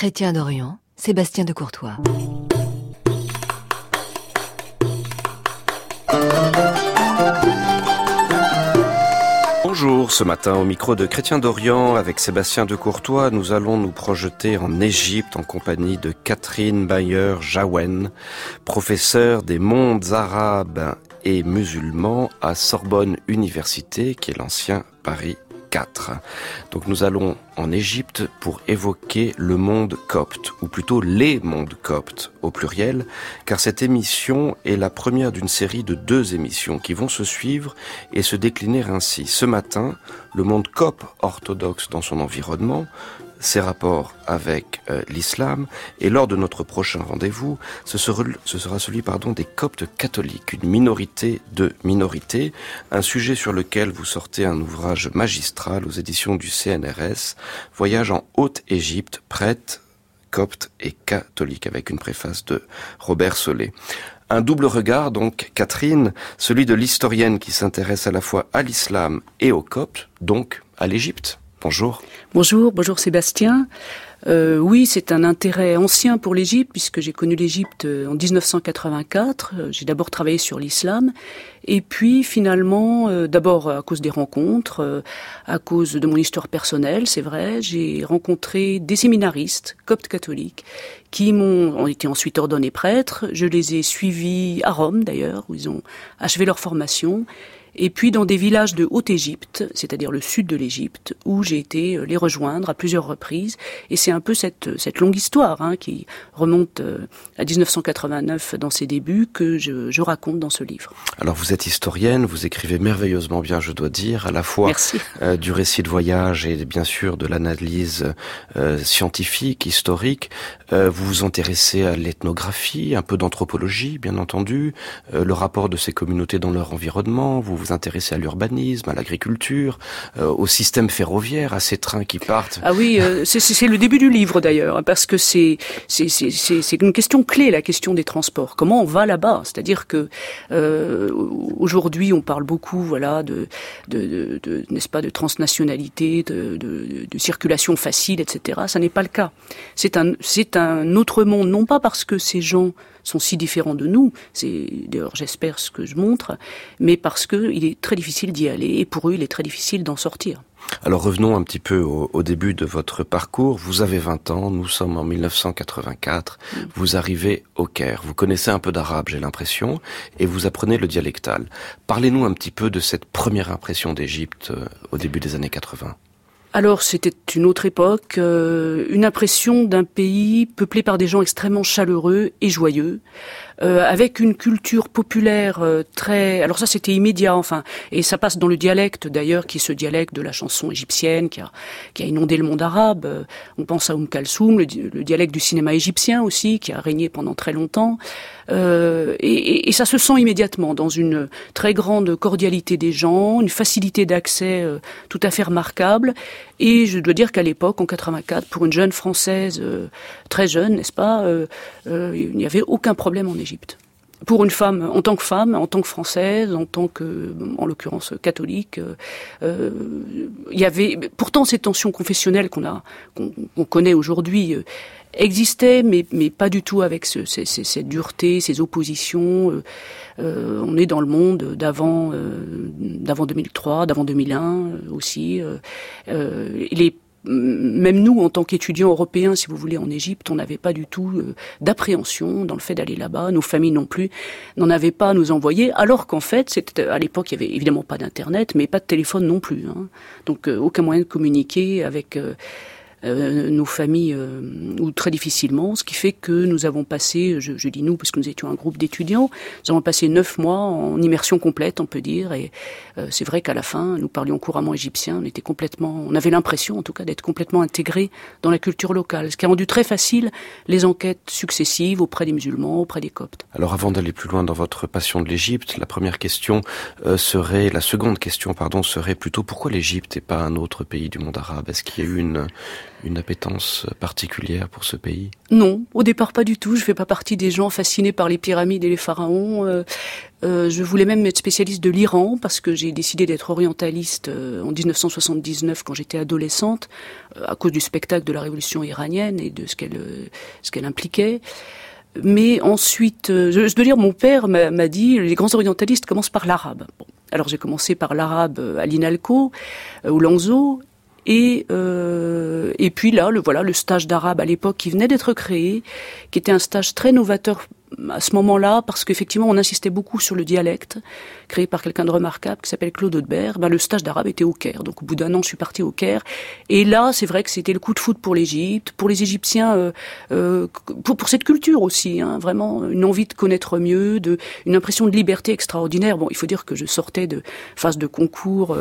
Chrétiens d'Orient, Sébastien de Courtois. Bonjour, ce matin au micro de Chrétiens d'Orient avec Sébastien de Courtois, nous allons nous projeter en Égypte en compagnie de Catherine Bayer-Jaouen, professeure des mondes arabes et musulmans à Sorbonne Université, qui est l'ancien Paris 4. Donc nous allons en Égypte pour évoquer le monde copte, ou plutôt les mondes coptes au pluriel, car cette émission est la première d'une série de 2 émissions qui vont se suivre et se décliner ainsi. Ce matin, le monde copte orthodoxe dans son environnement, ses rapports avec l'islam, et lors de notre prochain rendez-vous, ce sera celui des coptes catholiques, une minorité de minorités, un sujet sur lequel vous sortez un ouvrage magistral aux éditions du CNRS, Voyage en Haute-Égypte, prêtre, copte et catholique, avec une préface de Robert Solé. Un double regard donc, Catherine, celui de l'historienne qui s'intéresse à la fois à l'islam et aux coptes, donc à l'Égypte. Bonjour. Bonjour Sébastien. Oui, c'est un intérêt ancien pour l'Égypte, puisque j'ai connu l'Égypte en 1984. J'ai d'abord travaillé sur l'islam, et puis finalement, d'abord à cause des rencontres, à cause de mon histoire personnelle, c'est vrai, j'ai rencontré des séminaristes coptes catholiques qui ont été ensuite ordonnés prêtres. Je les ai suivis à Rome d'ailleurs, où ils ont achevé leur formation. Et puis dans des villages de Haute-Égypte, c'est-à-dire le sud de l'Égypte, où j'ai été les rejoindre à plusieurs reprises. Et c'est un peu cette longue histoire qui remonte à 1989 dans ses débuts que je raconte dans ce livre. Alors vous êtes historienne, vous écrivez merveilleusement bien, je dois dire, à la fois du récit de voyage et bien sûr de l'analyse scientifique, historique. Vous vous intéressez à l'ethnographie, un peu d'anthropologie, bien entendu, le rapport de ces communautés dans leur environnement. Vous vous intéressez à l'urbanisme, à l'agriculture, au système ferroviaire, à ces trains qui partent. Ah oui, c'est le début du livre d'ailleurs, parce que c'est une question clé, la question des transports. Comment on va là-bas ? C'est-à-dire que aujourd'hui, on parle beaucoup, n'est-ce pas, de transnationalité, de circulation facile, etc. Ça n'est pas le cas. C'est un autre monde, non pas parce que ces gens sont si différents de nous, c'est d'ailleurs j'espère ce que je montre, mais parce que il est très difficile d'y aller et pour eux il est très difficile d'en sortir. Alors revenons un petit peu au début de votre parcours. Vous avez 20 ans, nous sommes en 1984, vous arrivez au Caire. Vous connaissez un peu d'arabe, j'ai l'impression, et vous apprenez le dialectal. Parlez-nous un petit peu de cette première impression d'Égypte au début des années 80. Alors c'était une autre époque, une impression d'un pays peuplé par des gens extrêmement chaleureux et joyeux, avec une culture populaire très... Alors ça c'était immédiat, et ça passe dans le dialecte d'ailleurs, qui est ce dialecte de la chanson égyptienne qui a inondé le monde arabe. On pense à Kalsoum, le dialecte du cinéma égyptien aussi, qui a régné pendant très longtemps. Et ça se sent immédiatement dans une très grande cordialité des gens, une facilité d'accès tout à fait remarquable. Et je dois dire qu'à l'époque, en 84, pour une jeune Française très jeune, n'est-ce pas, il n'y avait aucun problème en Égypte. Pour une femme, en tant que Française, en tant que, en l'occurrence, catholique, il y avait pourtant ces tensions confessionnelles qu'on connaît aujourd'hui. Existait, mais pas du tout avec cette dureté, ces oppositions. On est dans le monde d'avant 2003, d'avant 2001 aussi. Même nous, en tant qu'étudiants européens, si vous voulez, en Égypte, on n'avait pas du tout d'appréhension dans le fait d'aller là-bas. Nos familles non plus n'en avaient pas à nous envoyer, alors qu'en fait, à l'époque, il y avait évidemment pas d'internet, mais pas de téléphone non plus. Donc aucun moyen de communiquer avec nos familles, ou très difficilement, ce qui fait que nous avons passé, je dis nous, parce que nous étions un groupe d'étudiants, nous avons passé 9 mois en immersion complète, on peut dire, et c'est vrai qu'à la fin, nous parlions couramment égyptien, on avait l'impression, en tout cas, d'être complètement intégrés dans la culture locale, ce qui a rendu très facile les enquêtes successives auprès des musulmans, auprès des coptes. Alors avant d'aller plus loin dans votre passion de l'Égypte, la seconde question serait plutôt pourquoi l'Égypte et pas un autre pays du monde arabe ? Est-ce qu'il y a eu une appétence particulière pour ce pays? Non, au départ pas du tout. Je fais pas partie des gens fascinés par les pyramides et les pharaons. Je voulais même être spécialiste de l'Iran parce que j'ai décidé d'être orientaliste en 1979 quand j'étais adolescente à cause du spectacle de la révolution iranienne et de ce qu'elle impliquait. Mais ensuite, je dois dire, mon père m'a dit, les grands orientalistes commencent par l'arabe. Bon. Alors j'ai commencé par l'arabe à l'INALCO, au Lanzo, et puis là, le stage d'arabe à l'époque qui venait d'être créé, qui était un stage très novateur à ce moment-là, parce qu'effectivement, on insistait beaucoup sur le dialecte, créé par quelqu'un de remarquable qui s'appelle Claude Audebert. Le stage d'arabe était au Caire. Donc, au bout d'un an, je suis partie au Caire. Et là, c'est vrai que c'était le coup de foudre pour l'Égypte, pour les Égyptiens, pour cette culture aussi, hein, vraiment une envie de connaître mieux, une impression de liberté extraordinaire. Bon, il faut dire que je sortais de phase de concours.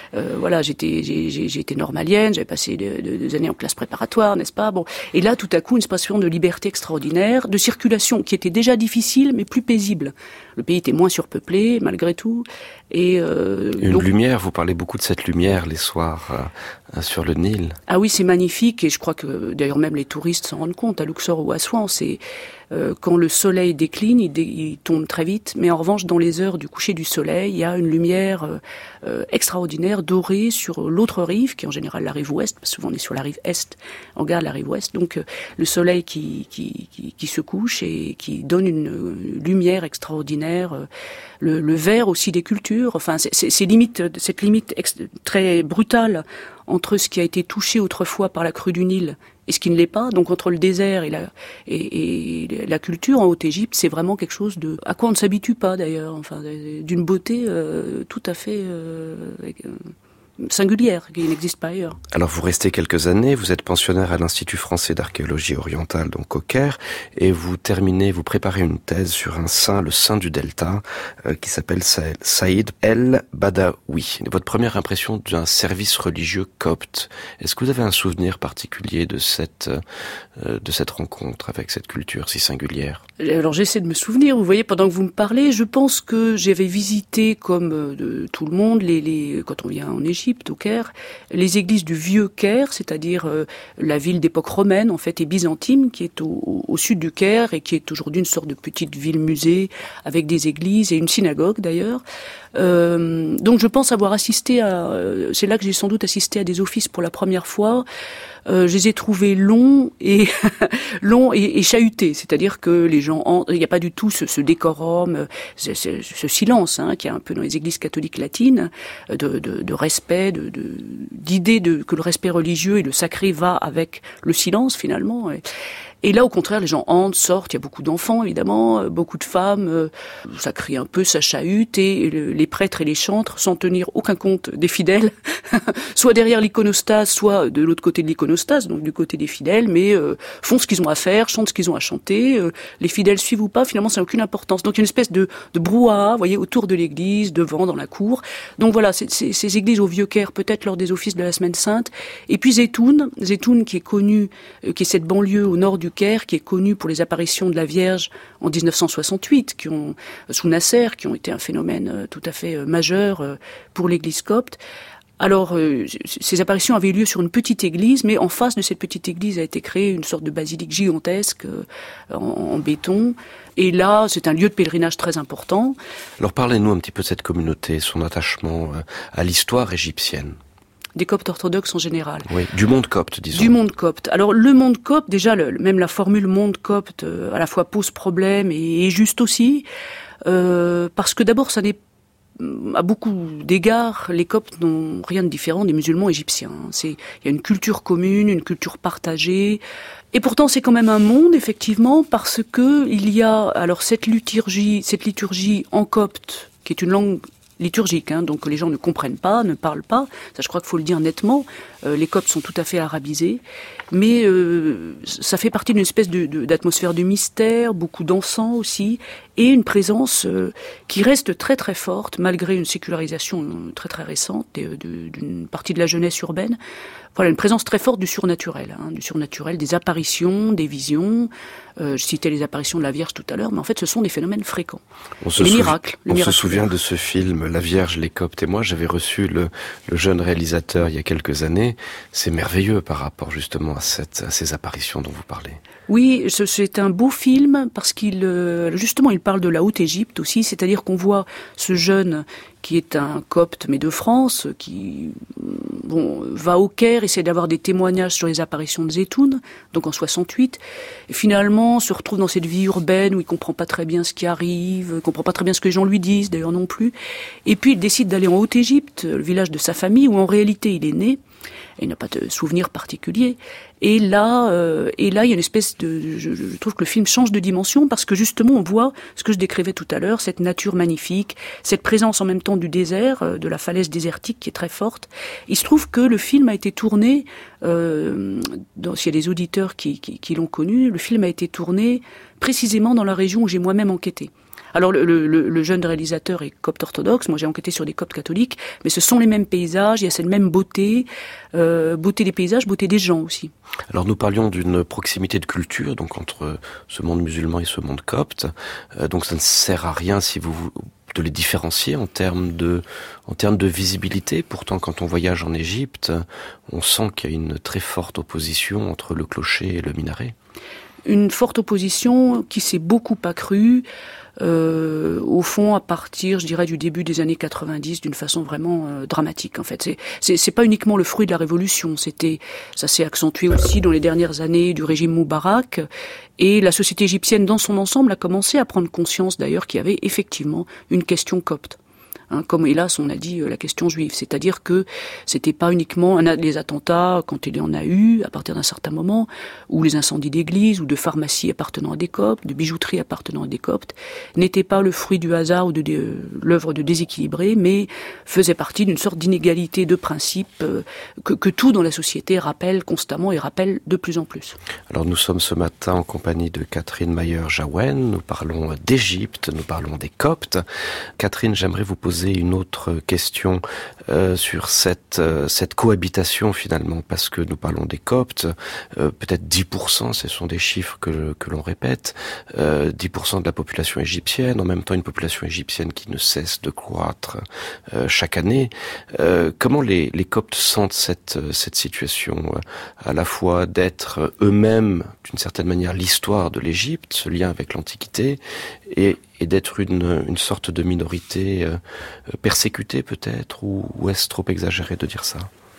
J'étais normalienne, j'avais passé des années en classe préparatoire, n'est-ce pas? Bon, et là, tout à coup, une sensation de liberté extraordinaire, de circulation qui était déjà difficile, mais plus paisible. Le pays était moins surpeuplé, malgré tout. Et lumière, vous parlez beaucoup de cette lumière les soirs sur le Nil. Ah oui, c'est magnifique, et je crois que d'ailleurs même les touristes s'en rendent compte, à Luxor ou à Assouan, c'est quand le soleil décline, il tombe très vite, mais en revanche, dans les heures du coucher du soleil, il y a une lumière extraordinaire, dorée, sur l'autre rive, qui est en général la rive ouest, parce que souvent on est sur la rive est, on regarde la rive ouest, donc le soleil qui se couche et qui donne une lumière extraordinaire, le vert aussi des cultures, enfin c'est limite, cette limite très brutale entre ce qui a été touché autrefois par la crue du Nil et ce qui ne l'est pas, donc entre le désert et la culture en Haute-Égypte, c'est vraiment quelque chose à quoi on ne s'habitue pas d'ailleurs, enfin d'une beauté tout à fait singulière, qui n'existe pas ailleurs. Alors vous restez quelques années, vous êtes pensionnaire à l'Institut français d'archéologie orientale, donc au Caire, et vous préparez une thèse sur un saint, le saint du Delta, qui s'appelle Saïd el-Badawi. Votre première impression d'un service religieux copte, est-ce que vous avez un souvenir particulier de cette rencontre avec cette culture si singulière? Alors j'essaie de me souvenir, vous voyez, pendant que vous me parlez, je pense que j'avais visité, comme tout le monde, quand on vient en Égypte, au Caire, les églises du vieux Caire, c'est-à-dire la ville d'époque romaine en fait et byzantine qui est au sud du Caire et qui est aujourd'hui une sorte de petite ville-musée avec des églises et une synagogue d'ailleurs. Donc je pense avoir assisté c'est là que j'ai sans doute assisté à des offices pour la première fois. Je les ai trouvés longs et chahutés, c'est-à-dire que les gens, il n'y a pas du tout ce décorum, ce silence qu'il y a un peu dans les églises catholiques latines, de respect, d'idée que le respect religieux et le sacré va avec le silence finalement. Et là, au contraire, les gens entrent, sortent, il y a beaucoup d'enfants, évidemment, beaucoup de femmes, ça crie un peu, ça chahute, et les prêtres et les chantres, sans tenir aucun compte des fidèles, soit derrière l'iconostase, soit de l'autre côté de l'iconostase, donc du côté des fidèles, mais font ce qu'ils ont à faire, chantent ce qu'ils ont à chanter, les fidèles suivent ou pas, finalement, ça n'a aucune importance. Donc il y a une espèce de brouhaha, vous voyez, autour de l'église, devant, dans la cour. Donc voilà, ces églises au Vieux-Caire, peut-être lors des offices de la Semaine Sainte, et puis Zeytoun qui est connu, qui est cette banlieue au nord du Caire, qui est connue pour les apparitions de la Vierge en 1968, sous Nasser, qui ont été un phénomène tout à fait majeur pour l'église copte. Alors, ces apparitions avaient eu lieu sur une petite église, mais en face de cette petite église a été créée une sorte de basilique gigantesque en béton. Et là, c'est un lieu de pèlerinage très important. Alors, parlez-nous un petit peu de cette communauté, son attachement à l'histoire égyptienne. Des coptes orthodoxes en général. Oui, du monde copte, disons. Du monde copte. Alors, le monde copte, déjà, même la formule monde copte, à la fois pose problème et est juste aussi, parce que d'abord, ça n'est à beaucoup d'égards, les coptes n'ont rien de différent des musulmans égyptiens. Il y a une culture commune, une culture partagée. Et pourtant, c'est quand même un monde, effectivement, parce que il y a, alors, cette liturgie en copte, qui est une langue liturgique, donc les gens ne comprennent pas, ne parlent pas. Ça, je crois qu'il faut le dire nettement. Les coptes sont tout à fait arabisés, mais ça fait partie d'une espèce d'atmosphère de mystère, beaucoup d'encens aussi, et une présence qui reste très très forte, malgré une sécularisation très très récente d'une partie de la jeunesse urbaine. Voilà, une présence très forte du surnaturel, des apparitions, des visions. Je citais les apparitions de la Vierge tout à l'heure, mais en fait, ce sont des phénomènes fréquents. Les miracles. On se souvient de ce film, La Vierge, les Coptes et moi. J'avais reçu le jeune réalisateur il y a quelques années. C'est merveilleux par rapport justement à ces apparitions dont vous parlez. Oui, c'est un beau film parce qu'il parle de la Haute-Égypte aussi, c'est-à-dire qu'on voit ce jeune qui est un copte mais de France, qui va au Caire, essaie d'avoir des témoignages sur les apparitions de Zeytoun, donc en 68, et finalement se retrouve dans cette vie urbaine où il comprend pas très bien ce qui arrive, il comprend pas très bien ce que les gens lui disent d'ailleurs non plus, et puis il décide d'aller en Haute-Égypte, le village de sa famille où en réalité il est né. Et il n'a pas de souvenir particulier. Et là, il y a une espèce de... Je trouve que le film change de dimension parce que justement, on voit ce que je décrivais tout à l'heure, cette nature magnifique, cette présence en même temps du désert, de la falaise désertique qui est très forte. Il se trouve que le film a été tourné, s'il y a des auditeurs qui l'ont connu, le film a été tourné précisément dans la région où j'ai moi-même enquêté. Alors le jeune réalisateur est copte orthodoxe, moi j'ai enquêté sur des coptes catholiques, mais ce sont les mêmes paysages, il y a cette même beauté, beauté des paysages, beauté des gens aussi. Alors nous parlions d'une proximité de culture, donc entre ce monde musulman et ce monde copte, donc ça ne sert à rien si vous de les différencier en termes de visibilité. Pourtant, quand on voyage en Égypte, on sent qu'il y a une très forte opposition entre le clocher et le minaret. Une forte opposition qui s'est beaucoup accrue, au fond, à partir, je dirais, du début des années 90, d'une façon vraiment dramatique. En fait, c'est pas uniquement le fruit de la révolution. Ça s'est accentué aussi dans les dernières années du régime Moubarak. Et la société égyptienne, dans son ensemble, a commencé à prendre conscience, d'ailleurs, qu'il y avait effectivement une question copte. Comme hélas on a dit la question juive, c'est-à-dire que c'était pas uniquement les attentats quand il y en a eu à partir d'un certain moment, ou les incendies d'églises ou de pharmacies appartenant à des coptes, de bijouteries appartenant à des coptes, n'étaient pas le fruit du hasard ou de l'œuvre de déséquilibrés, mais faisaient partie d'une sorte d'inégalité de principe que tout dans la société rappelle constamment et rappelle de plus en plus. Alors nous sommes ce matin en compagnie de Catherine Mayer-Jaouen, nous parlons d'Égypte, nous parlons des Coptes. Catherine, j'aimerais vous poser une autre question sur cette cohabitation finalement, parce que nous parlons des Coptes, peut-être 10%, ce sont des chiffres que l'on répète, 10% de la population égyptienne, en même temps une population égyptienne qui ne cesse de croître chaque année. Comment les Coptes sentent cette situation, à la fois d'être eux-mêmes d'une certaine manière l'histoire de l'Égypte, ce lien avec l'Antiquité, et d'être une sorte de minorité persécutée peut-être, ou est-ce trop exagéré de dire ça ?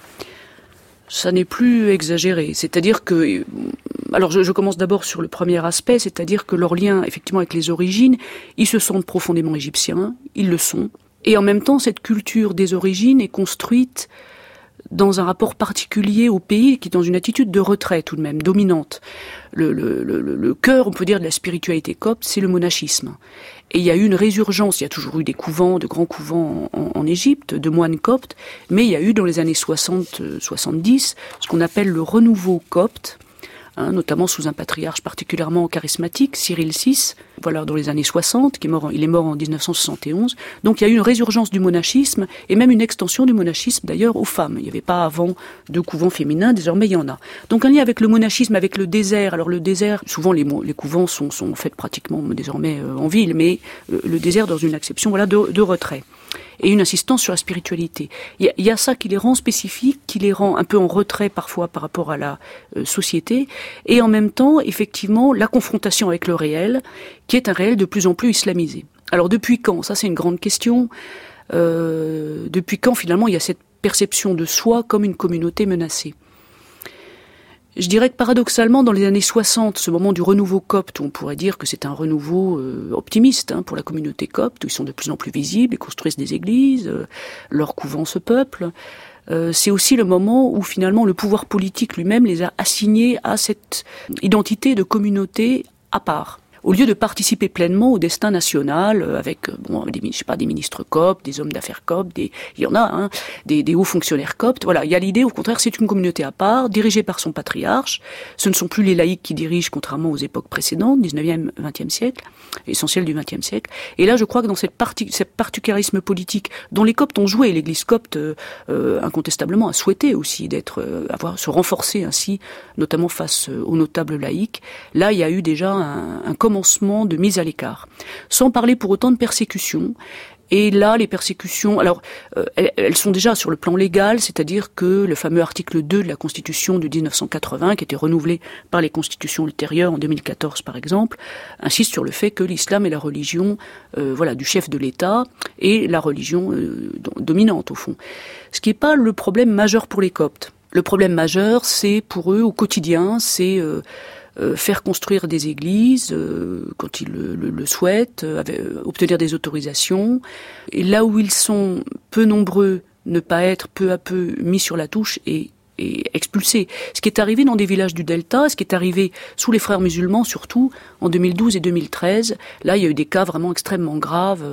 Ça n'est plus exagéré, c'est-à-dire que... Alors je commence d'abord sur le premier aspect, c'est-à-dire que leur lien effectivement avec les origines, ils se sentent profondément égyptiens, ils le sont, et en même temps cette culture des origines est construite dans un rapport particulier au pays, qui est dans une attitude de retrait tout de même, dominante. Le cœur, on peut dire, de la spiritualité copte, c'est le monachisme. Et il y a eu une résurgence, il y a toujours eu des couvents, de grands couvents en Égypte, de moines coptes, mais il y a eu dans les années 60-70 ce qu'on appelle le renouveau copte, notamment sous un patriarche particulièrement charismatique, Cyril VI, voilà, dans les années 60, il est mort en 1971. Donc il y a eu une résurgence du monachisme, et même une extension du monachisme d'ailleurs aux femmes. Il n'y avait pas avant de couvents féminins, désormais il y en a. Donc un lien avec le monachisme, avec le désert. Alors le désert, souvent les couvents sont faits pratiquement désormais en ville, mais le désert dans une acception de retrait. Et une insistance sur la spiritualité. Il y a ça qui les rend spécifiques, qui les rend un peu en retrait parfois par rapport à la société, et en même temps, effectivement, la confrontation avec le réel, qui est un réel de plus en plus islamisé. Alors depuis quand ? Ça c'est une grande question. Depuis quand finalement il y a cette perception de soi comme une communauté menacée ? Je dirais que paradoxalement, dans les années 60, ce moment du renouveau copte, où on pourrait dire que c'est un renouveau optimiste pour la communauté copte, où ils sont de plus en plus visibles, ils construisent des églises, leurs couvents se peuplent. C'est aussi le moment où finalement le pouvoir politique lui-même les a assignés à cette identité de communauté à part. au lieu de participer pleinement au destin national avec des ministres coptes, des hommes d'affaires coptes, il y en a, hein, des hauts fonctionnaires coptes. Voilà, il y a l'idée, au contraire, c'est une communauté à part, dirigée par son patriarche. Ce ne sont plus les laïcs qui dirigent, contrairement aux époques précédentes, 19e, 20e siècle, essentiel du 20e siècle. Et là, je crois que dans cette particularisme politique dont les coptes ont joué, l'Église copte incontestablement a souhaité aussi se renforcer ainsi, notamment face aux notables laïcs. Là, il y a eu déjà un commencement de mise à l'écart, sans parler pour autant de persécution. Et là, les persécutions, alors elles sont déjà sur le plan légal, c'est-à-dire que le fameux article 2 de la Constitution de 1980, qui était renouvelé par les constitutions ultérieures en 2014 par exemple, insiste sur le fait que l'islam est la religion du chef de l'État et la religion dominante au fond. Ce qui n'est pas le problème majeur pour les coptes. Le problème majeur, c'est pour eux au quotidien, c'est faire construire des églises quand ils le souhaitent, obtenir des autorisations. Et là où ils sont peu nombreux, ne pas être peu à peu mis sur la touche et expulsés. Ce qui est arrivé dans des villages du Delta, ce qui est arrivé sous les frères musulmans surtout, en 2012 et 2013, là il y a eu des cas vraiment extrêmement graves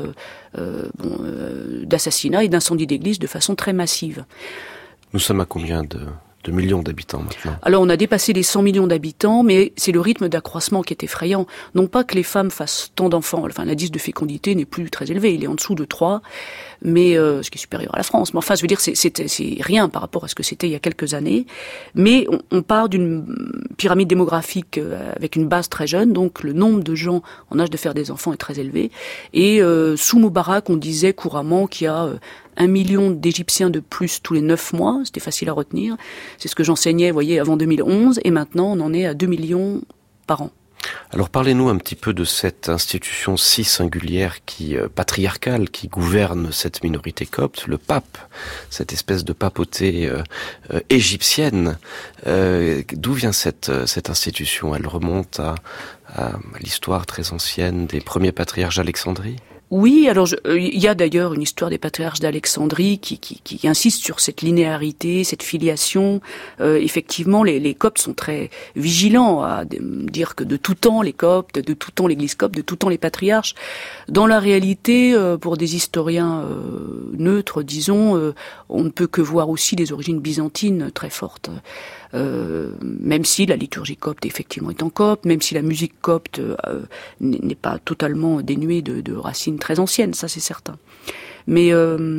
d'assassinats et d'incendies d'églises de façon très massive. Nous sommes à combien de millions d'habitants maintenant? Alors on a dépassé les 100 millions d'habitants, mais c'est le rythme d'accroissement qui est effrayant. Non pas que les femmes fassent tant d'enfants, enfin l'indice de fécondité n'est plus très élevé, il est en dessous de 3, mais ce qui est supérieur à la France. Mais enfin, je veux dire, c'est rien par rapport à ce que c'était il y a quelques années. Mais on part d'une pyramide démographique avec une base très jeune, donc le nombre de gens en âge de faire des enfants est très élevé. Et sous Moubarak, on disait couramment qu'il y a 1 million d'Égyptiens de plus tous les 9 mois, c'était facile à retenir. C'est ce que j'enseignais, vous voyez, avant 2011, et maintenant on en est à 2 millions par an. Alors parlez-nous un petit peu de cette institution si singulière, patriarcale, qui gouverne cette minorité copte, le pape, cette espèce de papauté égyptienne. D'où vient cette institution? Elle remonte à l'histoire très ancienne des premiers patriarches d'Alexandrie? Oui, alors il y a d'ailleurs une histoire des patriarches d'Alexandrie qui insiste sur cette linéarité, cette filiation. Effectivement, les coptes sont très vigilants à dire que de tout temps les coptes, de tout temps l'Église copte, de tout temps les patriarches. Dans la réalité, pour des historiens neutres, disons, on ne peut que voir aussi des origines byzantines très fortes. Même si la liturgie copte effectivement est en copte, même si la musique copte n'est pas totalement dénuée de racines très anciennes, ça c'est certain. Mais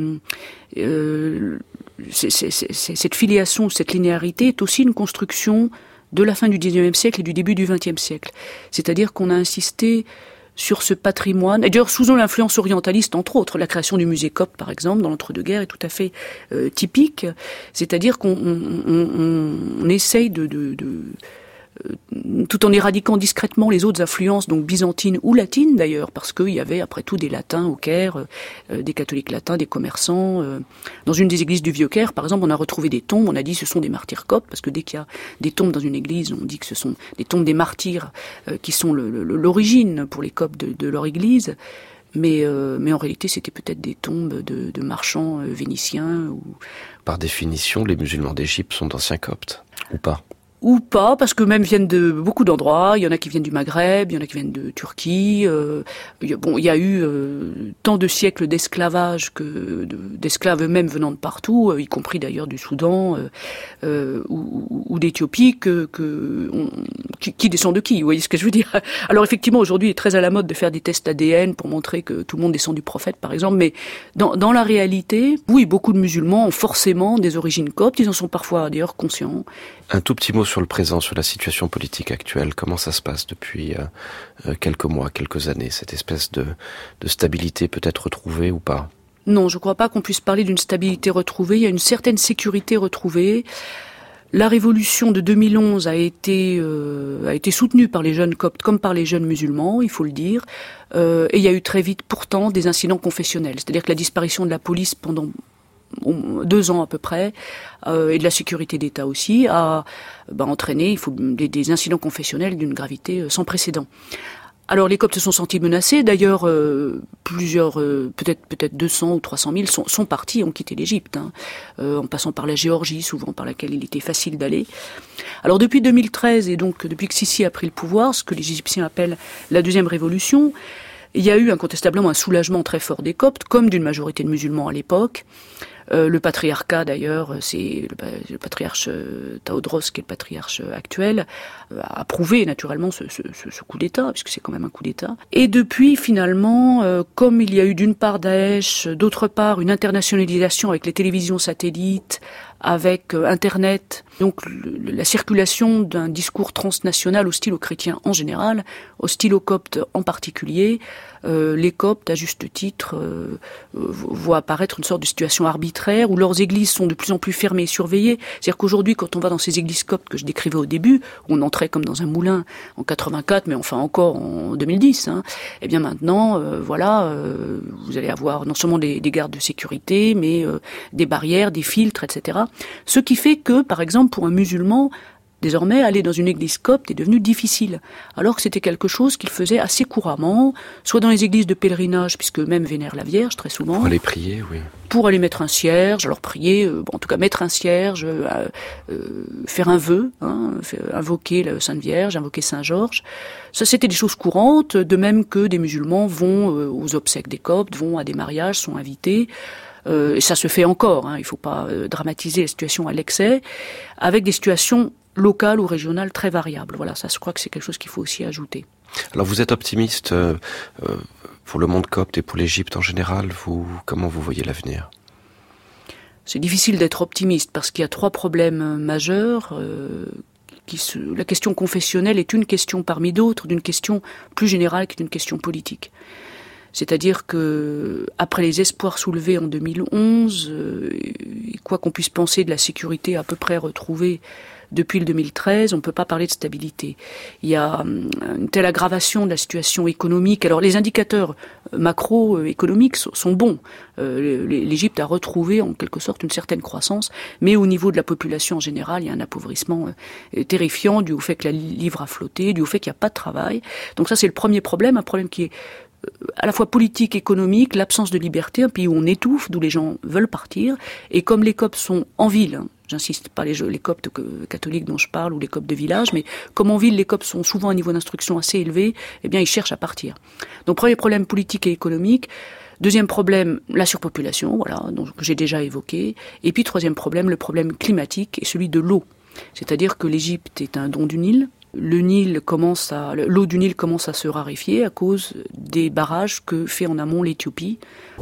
cette filiation, cette linéarité est aussi une construction de la fin du XIXe siècle et du début du XXe siècle. C'est-à-dire qu'on a insisté sur ce patrimoine, et d'ailleurs sous l'influence orientaliste entre autres, la création du musée copte par exemple dans l'entre-deux-guerres est tout à fait typique, c'est-à-dire qu'on essaye tout en éradiquant discrètement les autres influences, donc byzantines ou latines d'ailleurs, parce qu'il y avait après tout des latins au Caire, des catholiques latins, des commerçants. Dans une des églises du Vieux-Caire, par exemple, on a retrouvé des tombes, on a dit ce sont des martyrs coptes, parce que dès qu'il y a des tombes dans une église, on dit que ce sont des tombes des martyrs qui sont l'origine pour les coptes de leur église. Mais en réalité, c'était peut-être des tombes de marchands vénitiens. Par définition, les musulmans d'Égypte sont d'anciens coptes, ou pas? Ou pas, parce que même viennent de beaucoup d'endroits. Il y en a qui viennent du Maghreb, il y en a qui viennent de Turquie. Il y a eu tant de siècles d'esclavage d'esclaves eux-mêmes venant de partout, y compris d'ailleurs du Soudan ou d'Éthiopie, qui descend de qui? Vous voyez ce que je veux dire? Alors effectivement, aujourd'hui, il est très à la mode de faire des tests ADN pour montrer que tout le monde descend du prophète, par exemple. Mais dans la réalité, oui, beaucoup de musulmans ont forcément des origines coptes. Ils en sont parfois d'ailleurs conscients. Un tout petit mot sur le présent, sur la situation politique actuelle. Comment ça se passe depuis quelques mois, quelques années? Cette espèce de stabilité peut-être retrouvée ou pas? Non, je ne crois pas qu'on puisse parler d'une stabilité retrouvée. Il y a une certaine sécurité retrouvée. La révolution de 2011 a été soutenue par les jeunes coptes comme par les jeunes musulmans, il faut le dire. Et il y a eu très vite pourtant des incidents confessionnels. C'est-à-dire que la disparition de la police pendant 2 ans à peu près, et de la sécurité d'État aussi, a entraîné des incidents confessionnels d'une gravité sans précédent. Alors les Coptes se sont sentis menacés. D'ailleurs, plusieurs, peut-être 200 ou 300 000 sont partis, ont quitté l'Égypte, en passant par la Géorgie, souvent par laquelle il était facile d'aller. Alors depuis 2013, et donc depuis que Sisi a pris le pouvoir, ce que les Égyptiens appellent la deuxième révolution, il y a eu incontestablement un soulagement très fort des Coptes, comme d'une majorité de musulmans à l'époque. Le patriarcat, d'ailleurs, c'est le patriarche Théodros, qui est le patriarche actuel, a approuvé naturellement ce coup d'État, puisque c'est quand même un coup d'État. Et depuis, finalement, comme il y a eu d'une part Daesh, d'autre part une internationalisation avec les télévisions satellites, avec Internet, donc la circulation d'un discours transnational hostile aux chrétiens en général, hostile aux Coptes en particulier, les Coptes, à juste titre, voient apparaître une sorte de situation arbitraire où leurs églises sont de plus en plus fermées et surveillées. C'est-à-dire qu'aujourd'hui, quand on va dans ces églises coptes que je décrivais au début, où on entrait comme dans un moulin en 84, mais enfin encore en 2010, eh bien maintenant, vous allez avoir non seulement des gardes de sécurité, mais des barrières, des filtres, etc. Ce qui fait que, par exemple, pour un musulman, désormais, aller dans une église copte est devenu difficile, alors que c'était quelque chose qu'il faisait assez couramment, soit dans les églises de pèlerinage, puisque eux-mêmes vénèrent la Vierge très souvent. Pour aller prier, oui. Pour aller mettre un cierge, alors prier, en tout cas mettre un cierge, faire un vœu, invoquer la Sainte Vierge, invoquer Saint Georges. Ça, c'était des choses courantes, de même que des musulmans vont aux obsèques des Coptes, vont à des mariages, sont invités. Et ça se fait encore, il ne faut pas dramatiser la situation à l'excès, avec des situations locales ou régionales très variables. Voilà, ça, je crois que c'est quelque chose qu'il faut aussi ajouter. Alors vous êtes optimiste pour le monde copte et pour l'Égypte en général. Comment vous voyez l'avenir ? C'est difficile d'être optimiste parce qu'il y a 3 problèmes majeurs. La question confessionnelle est une question parmi d'autres, d'une question plus générale qui est une question politique. C'est-à-dire que après les espoirs soulevés en 2011, quoi qu'on puisse penser de la sécurité à peu près retrouvée depuis le 2013, on ne peut pas parler de stabilité. Il y a une telle aggravation de la situation économique. Alors les indicateurs macroéconomiques sont bons. L'Égypte a retrouvé en quelque sorte une certaine croissance, mais au niveau de la population en général, il y a un appauvrissement terrifiant dû au fait que la livre a flotté, dû au fait qu'il n'y a pas de travail. Donc ça, c'est le premier problème, un problème qui est à la fois politique, économique, l'absence de liberté, un pays où on étouffe, d'où les gens veulent partir. Et comme les Coptes sont en ville, j'insiste pas les Coptes catholiques dont je parle ou les Coptes de village, mais comme en ville les Coptes sont souvent à un niveau d'instruction assez élevé, eh bien ils cherchent à partir. Donc premier problème politique et économique. Deuxième problème, la surpopulation, donc que j'ai déjà évoqué. Et puis troisième problème, le problème climatique et celui de l'eau. C'est-à-dire que l'Égypte est un don du Nil. L'eau du Nil commence à se raréfier à cause des barrages que fait en amont l'Éthiopie.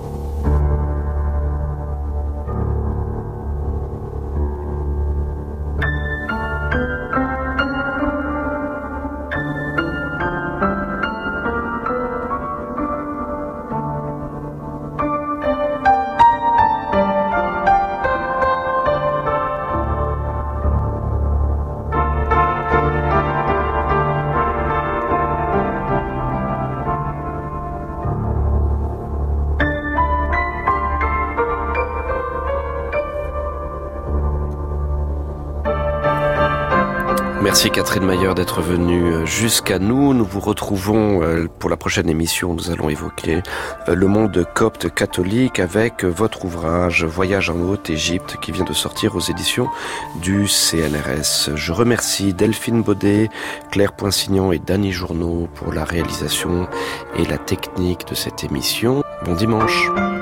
Merci Catherine Mayer d'être venue jusqu'à nous. Nous vous retrouvons pour la prochaine émission. Nous allons évoquer le monde copte catholique avec votre ouvrage Voyage en Haute-Égypte qui vient de sortir aux éditions du CNRS. Je remercie Delphine Baudet, Claire Poinsignon et Dany Journeau pour la réalisation et la technique de cette émission. Bon dimanche.